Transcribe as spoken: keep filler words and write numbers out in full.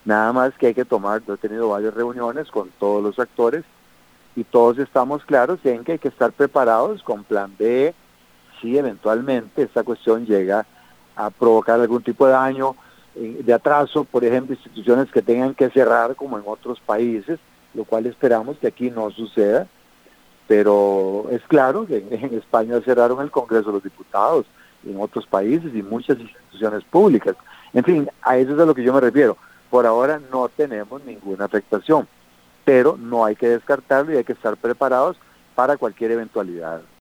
Nada más que hay que tomar, yo he tenido varias reuniones con todos los actores y todos estamos claros en que hay que estar preparados con plan B si eventualmente esta cuestión llega a provocar algún tipo de daño, eh, de atraso, por ejemplo, instituciones que tengan que cerrar como en otros países, lo cual esperamos que aquí no suceda, pero es claro que en, en España cerraron el Congreso de los Diputados, en otros países y muchas instituciones públicas. En fin, a eso es a lo que yo me refiero. Por ahora no tenemos ninguna afectación, pero no hay que descartarlo y hay que estar preparados para cualquier eventualidad.